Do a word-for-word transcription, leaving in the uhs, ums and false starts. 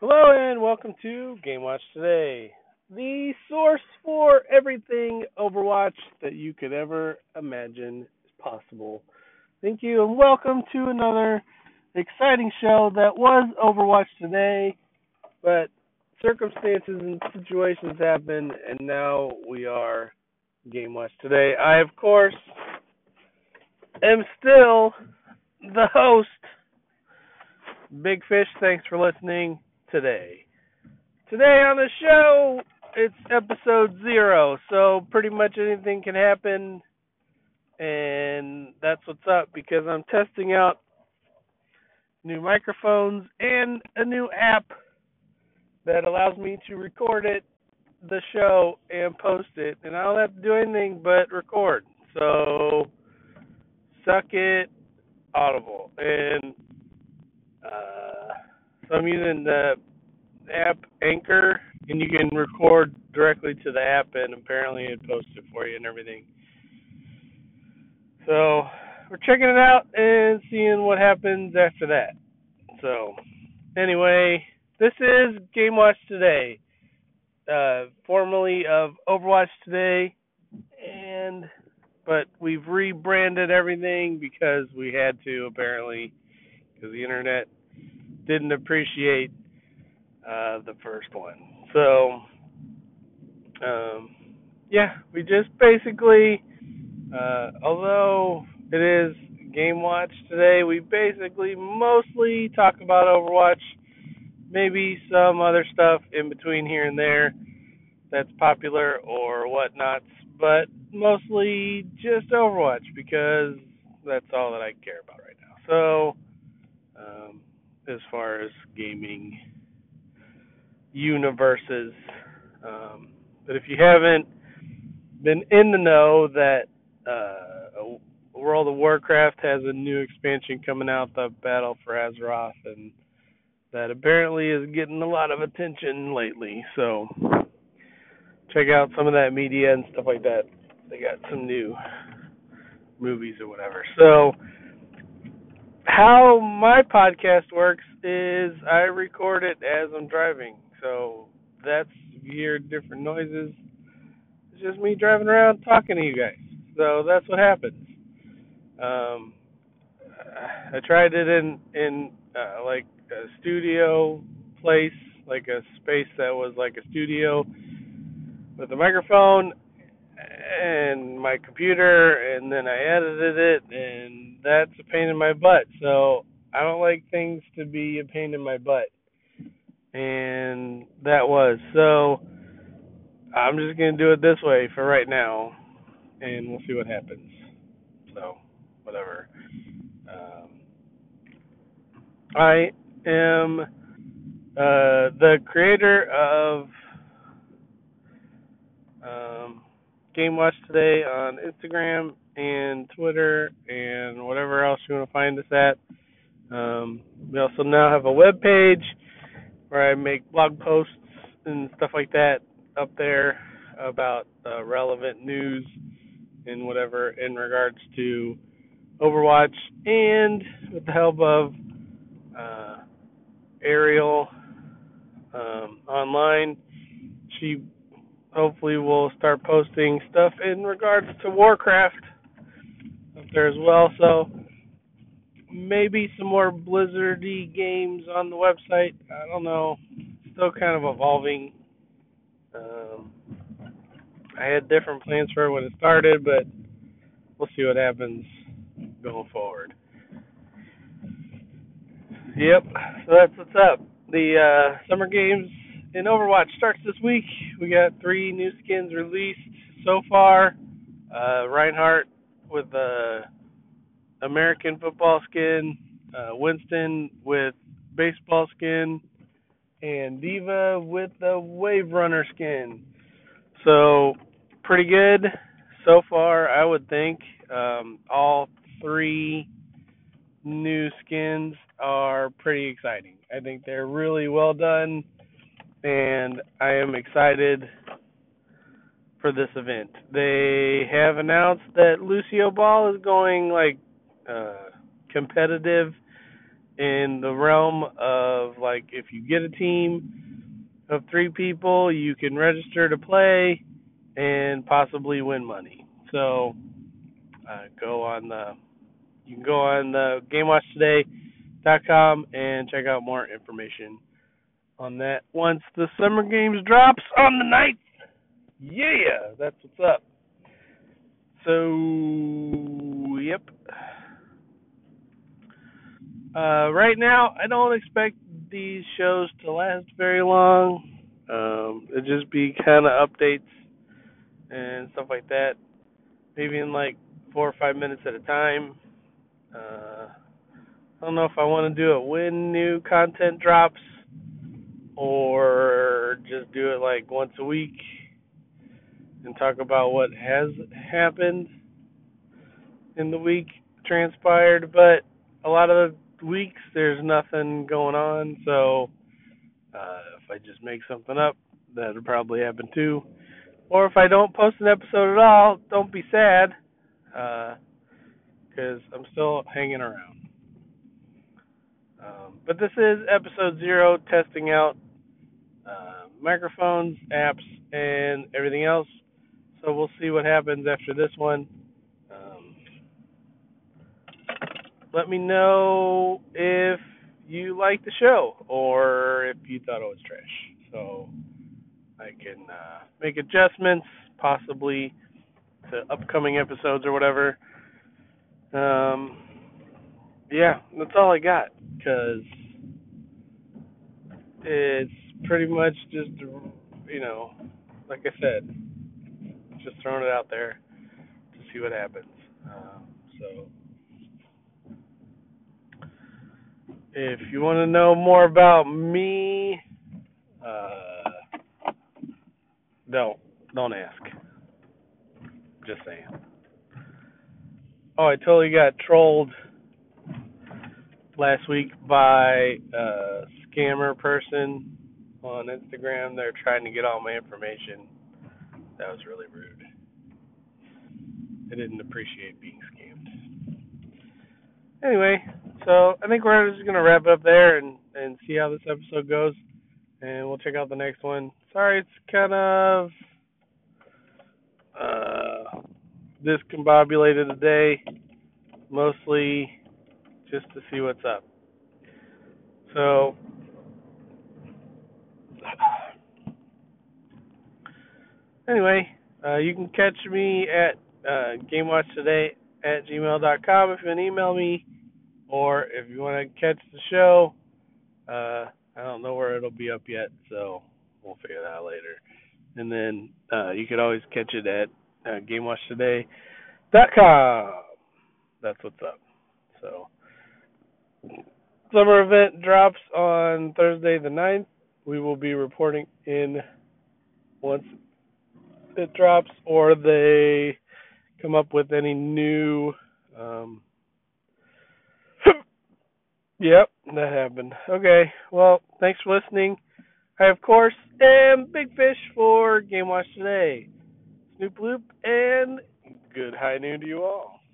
Hello and welcome to Game Watch Today, the source for everything Overwatch that you could ever imagine is possible. Thank you and welcome to another exciting show that was Overwatch Today, but circumstances and situations happen and now we are Game Watch Today. I, of course, am still the host. Big Fish, thanks for listening today. Today on the show, it's episode zero, so pretty much anything can happen, and that's what's up because I'm testing out new microphones and a new app that allows me to record it, the show, and post it, and I don't have to do anything but record. So, suck it, Audible, and uh, so I'm using the app Anchor, and you can record directly to the app, and apparently it posts it for you and everything. So we're checking it out and seeing what happens after that. So anyway, this is Game Watch Today, uh, formerly of Overwatch Today, and but we've rebranded everything because we had to apparently, because the internet didn't appreciate uh, the first one. So, um, yeah, we just basically, uh, although it is Game Watch Today, we basically mostly talk about Overwatch, maybe some other stuff in between here and there that's popular or whatnot, but mostly just Overwatch because that's all that I care about right now. So, um, as far as gaming universes. Um, but if you haven't been in the know that uh, World of Warcraft has a new expansion coming out, the Battle for Azeroth, and that apparently is getting a lot of attention lately. So check out some of that media and stuff like that. They got some new movies or whatever. So how my podcast works is I record it as I'm driving. So that's, if you hear different noises, it's just me driving around talking to you guys. So that's what happens. Um, I tried it in in uh, like a studio place, like a space that was like a studio with a microphone and my computer, and then I edited it, and that's a pain in my butt. So I don't like things to be a pain in my butt, and that was so. I'm just gonna do it this way for right now, and we'll see what happens. So, whatever. Um, I am uh, the creator of um, Game Watch Today on Instagram and Twitter and whatever else you want to find us at. Um, we also now have a web page where I make blog posts and stuff like that up there about uh, relevant news and whatever in regards to Overwatch, and with the help of uh, Ariel um, online, she hopefully will start posting stuff in regards to Warcraft up there as well. So maybe some more Blizzardy games on the website. I don't know. Still kind of evolving. Um, I had different plans for it when it started, but we'll see what happens going forward. Yep, so that's what's up. The uh, summer games in Overwatch starts this week. We got three new skins released so far. Uh, Reinhardt with the American football skin, uh, Winston with baseball skin, and Diva with the Wave Runner skin. So pretty good so far, I would think. Um, all three new skins are pretty exciting. I think they're really well done, and I am excited for this event. They have announced that Lucio Ball is going like uh, competitive in the realm of, like, if you get a team of three people, you can register to play and possibly win money. So uh, go on the you can go on the game watch today dot com and check out more information on that once the summer games drops on the ninth. Yeah, that's what's up. So, yep. Uh, right now, I don't expect these shows to last very long. Um, it'll just be kind of updates and stuff like that. Maybe in like four or five minutes at a time. Uh, I don't know if I want to do it when new content drops or just do it like once a week and talk about what has happened in the week transpired. But a lot of the weeks there's nothing going on, so uh, if I just make something up, that'll probably happen too. Or if I don't post an episode at all, don't be sad, because uh, I'm still hanging around. Um, but this is episode zero, testing out uh, microphones, apps, and everything else. So we'll see what happens after this one. Um, let me know if you like the show or if you thought it was trash. So I can uh, make adjustments, possibly to upcoming episodes or whatever. Um, yeah, that's all I got, because it's pretty much just, you know, like I said, just throwing it out there to see what happens. Um, so, if you want to know more about me, uh, don't don't ask. Just saying. Oh, I totally got trolled last week by a scammer person on Instagram. They're trying to get all my information. That was really rude. I didn't appreciate being scammed. Anyway, so I think we're just gonna wrap it up there and and see how this episode goes, and we'll check out the next one. Sorry, it's kind of uh, discombobulated today, mostly just to see what's up. So, anyway, uh, you can catch me at uh, GameWatchToday at gmail dot com if you want to email me, or if you want to catch the show. Uh, I don't know where it'll be up yet, so we'll figure that out later. And then uh, you could always catch it at uh, game watch today dot com. That's what's up. So, summer event drops on Thursday the ninth. We will be reporting in once it drops, or they come up with any new. Um, yep, that happened. Okay, well, thanks for listening. I, of course, am Big Fish for Game Watch Today. Snoop Loop, and good high noon to you all.